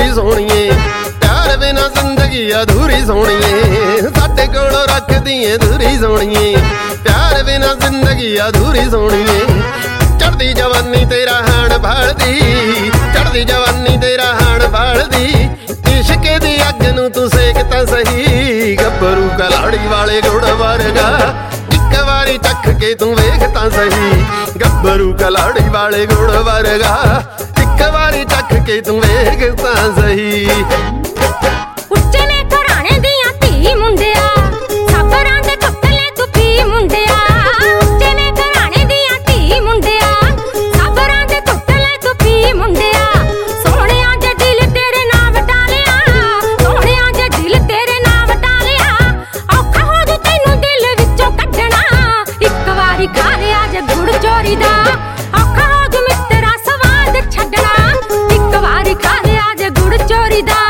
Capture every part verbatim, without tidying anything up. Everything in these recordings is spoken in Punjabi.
अधूरी सोहणीए, प्यार बिना जिंदगी अधूरी सोहणीए। साडे कोलों रख दिए दूरी सोहणीए, प्यार बिना जिंदगी अधूरी सोहणीए। चढ़दी जवानी तेरा हाण भालदी, चढ़दी जवानी तेरा हाण भालदी। इश्के दी अग नूं तू सेक तां सही, गब्बरू कलाड़ी वाले गुड़ वर्गा। इक वारी चख के तू वेख तां सही, गब्बरू कलाड़ी वाले गुड़ वर्गा। इक वारी चख के तू वेख तां सही। ਉੱਚੇ ਨੇ ਘਰਾਣੇ ਦੀਆਂ ਧੀ ਮੁੰਡਿਆ, ਸਾਬਰਾਂ ਦੇ ਕੱਪਲੇ ਤੂੰ ਪੀ ਮੁੰਡਿਆ। ਉੱਚੇ ਨੇ ਘਰਾਣੇ ਦੀਆਂ ਧੀ ਮੁੰਡਿਆ, ਸਾਬਰਾਂ ਦੇ ਕੱਪਲੇ ਤੂੰ ਪੀ ਮੁੰਡਿਆ। ਸੋਹਣਿਆਂ ਦੇ ਦਿਲ ਤੇਰੇ ਨਾਂ ਵਟਾ ਲਿਆ, ਸੋਹਣਿਆਂ ਦੇ ਦਿਲ ਤੇਰੇ ਨਾਂ ਵਟਾ ਲਿਆ। ਔਖਾ ਹੋ ਜੂ ਤੈਨੂੰ ਦਿਲ ਵਿੱਚੋਂ ਕੱਢਣਾ, ਇੱਕ ਵਾਰੀ ਖਾ ਲਿਆ ਜੇ ਗੁੜ ਚੋਰੀ ਦਾ। ਔਖਾ ਹੋ ਜੂ ਮਿੱਤਰਾ ਸਵਾਦ ਛੱਡਣਾ, ਇੱਕ ਵਾਰੀ ਖਾ ਲਿਆ ਜੇ ਗੁੜ ਚੋਰੀ ਦਾ।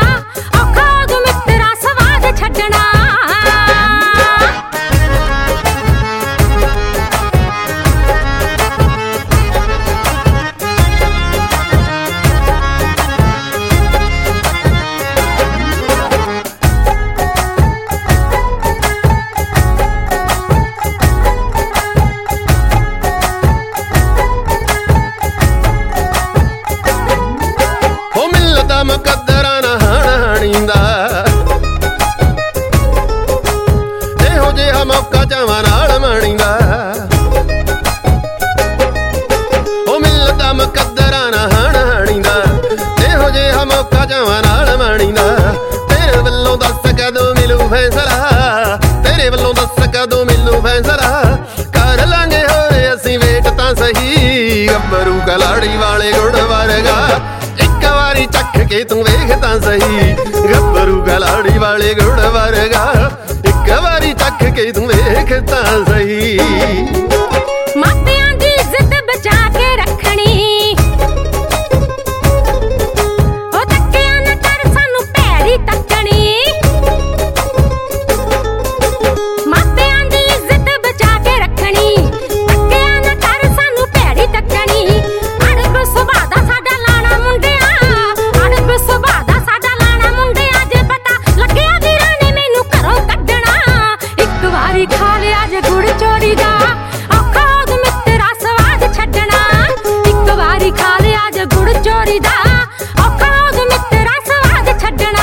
ਮੁਕੱਦਰਾਂ ਨਾ ਹਾਣ ਹਾਣੀਂਦਾ, ਇਹੋ ਜਿਹਾ ਮੌਕਾ ਚਾਵਾਂ ਨਾਲ ਮਾਣੀਂਦਾ। ਉਹ ਮਿਲਦਾ ਮੁਕੱਦਰਾਂ ਨਾ ਹਾਣ ਹਾਣੀਂਦਾ, ਇਹੋ ਜਿਹਾ ਮੌਕਾ ਚਾਵਾਂ ਨਾਲ ਮਾਣੀਂਦਾ। ਤੇਰੇ ਵੱਲੋਂ ਦੱਸ ਕਦੋਂ ਮਿਲੂ ਫੈਸਲਾ, ਤੇਰੇ ਵੱਲੋਂ ਦੱਸ ਕਦੋਂ ਮਿਲੂ ਫੈਸਲਾ। ਕਰ ਲਾਂਗੇ ਹੋਏ ਅਸੀਂ ਵੇਟ ਤਾਂ ਸਹੀ, ਗੱਭਰੂ ਕਲਾੜੀ ਵਾਲੇ ਗੁੜ ਵਰਗਾ। ਇੱਕ ਵਾਰੀ ਚੱਖ ਕੇ ਤੂੰ ਵੇਖ ਤਾਂ ਸਹੀ, ਗੱਭਰੂ ਕਲਾੜੀ ਵਾਲੇ ਗੁੜ ਵਰਗਾ। ਇੱਕ ਵਾਰੀ ਚੱਖ ਕੇ ਤੂੰ ਵੇਖ ਤਾਂ ਸਹੀ। ਮਾਪਿਆਂ ਦੀ ਇੱਜ਼ਤ ਬਚਾ ਕੇ ਰੱਖਣੀ, ਉਹ ਧੱਕਿਆਂ ਨਾ ਕਰ ਸਾਨੂੰ ਭੈੜੀ ਤੱਕਣੀ। ਮਾਪਿਆਂ ਦੀ ਇੱਜ਼ਤ ਬਚਾ ਕੇ ਰੱਖਣੀ, ਧੱਕਿਆਂ ਨਾ ਕਰ ਸਾਨੂੰ ਭੈੜੀ ਤੱਕਣੀ। ਅੜਬ ਸੁਭਾਅ ਦਾ ਸਾਡਾ ਲਾਣਾ ਮੁੰਡਿਆ, ਅੜਬ ਸੁਭਾਅ ਦਾ ਸਾਡਾ ਲਾਣਾ ਮੁੰਡਿਆ। ਜੇ ਪਤਾ ਲੱਗਿਆ ਵੀਰਾਂ ਨੇ ਮੈਨੂੰ ਘਰੋਂ ਕੱਢਣਾ, ਇੱਕ ਵਾਰੀ ਖਾ ਲਿਆ ਜੇ ਗੁੜ ਚੋਰੀ ਦਾ। ਔਖਾ ਹੋ ਜੂ ਮਿੱਤਰਾ ਸਵਾਦ ਛੱਡਣਾ, ਇੱਕ ਵਾਰੀ ਖਾ ਲਿਆ ਜੇ ਗੁੜ ਚੋਰੀ ਦਾ। ਔਖਾ ਹੋ ਜੂ ਮਿੱਤਰਾ ਸਵਾਦ ਛੱਡਣਾ।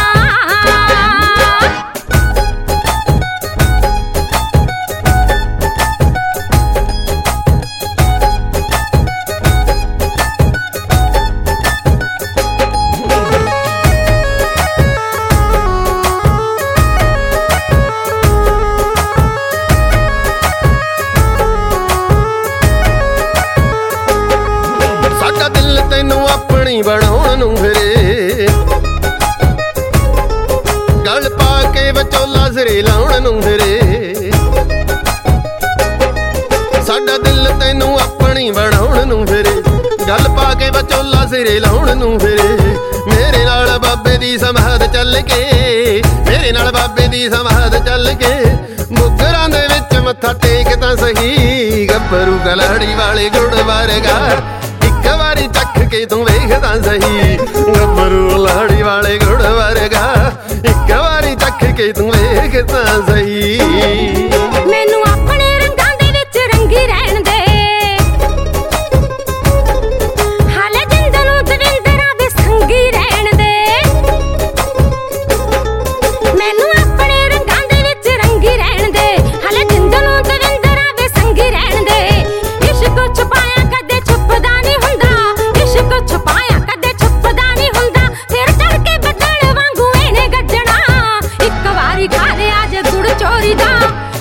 ਸਾਡਾ ਦਿਲ ਤੈਨੂੰ ਆਪਣੀ ਬਣਾਉਣ ਨੂੰ ਫਿਰੇ, ਗਲ ਪਾ ਕੇ ਵਿਚੋਲਾ ਸਿਰੇ ਲਾਉਣ ਨੂੰ ਫਿਰੇ। ਸਾਡਾ ਦਿਲ ਤੈਨੂੰ ਆਪਣੀ ਬਣਾਉਣ ਨੂੰ ਫਿਰੇ, ਗਲ ਪਾ ਕੇ ਵਿਚੋਲਾ ਸਿਰੇ ਲਾਉਣ ਨੂੰ ਫਿਰੇ। ਮੇਰੇ ਨਾਲ ਬਾਬੇ ਦੀ ਸਮਾਧ ਚੱਲ ਕੇ, ਮੇਰੇ ਨਾਲ ਬਾਬੇ ਦੀ ਸਮਾਧ ਚੱਲ ਕੇ। ਮੁਗਰਾਂ ਦੇ ਵਿੱਚ ਮੱਥਾ ਟੇਕ ਤਾਂ ਸਹੀ, ਗੱਭਰੂ ਕਲਾੜੀ ਵਾਲੇ ਗੁੜ ਵਰਗਾ। ਇੱਕ ਵਾਰੀ ਚੱਖ ਕੇ ਤੂੰ ਵੇਖ ਤਾਂ ਸਹੀ, ਗੱਭਰੂ ਲਾੜੀ ਵਾਲੇ ਗੁੜ ਵਰਗਾ। ਇੱਕ ਵਾਰੀ ਚੱਖ ਕੇ ਤੂੰ ਵੇਖ ਤਾਂ ਸਹੀ। ਮੈਨੂੰ ਆਪਣੇ ਰੰਗਾਂ ਦੇ ਵਿੱਚ ਰੰਗੀ ਰਹਿਣ ਦੇ, ਹਾਲੇ ਜਿੰਦ ਨੂੰ ਦਵਿੰਦਰਾਂ ਦੇ ਸੰਗੀ ਰਹਿਣ ਦੇ। ਮੈਨੂੰ ਆਪਣੇ ਰੰਗਾਂ ਦੇ ਵਿੱਚ ਰੰਗੀ ਰਹਿਣ ਦੇ, ਹਾਲੇ ਜਿੰਦ ਨੂੰ ਦਵਿੰਦਰਾਂ ਦੇ ਸੰਗੀ ਰਹਿਣ ਦੇ। ਇਸ਼ਕ ਛੁਪਾਇਆ ਕਦੇ ਛੁਪਦਾ ਨਹੀਂ ਹੁੰਦਾ, ਇਸ਼ਕ ਛੁਪਾਇਆ ਕਦੇ ਛੁਪਦਾ ਨਹੀਂ ਹੁੰਦਾ। ਫਿਰ ਚੜ ਕੇ ਬੱਦਲ ਵਾਂਗੂ ਇਹਨੇ ਗੱਜਣਾ, ਇੱਕ ਵਾਰੀ ਖਾ ਲਿਆ ਜੇ ਗੁੜ ਚੋਰੀ ਦਾ।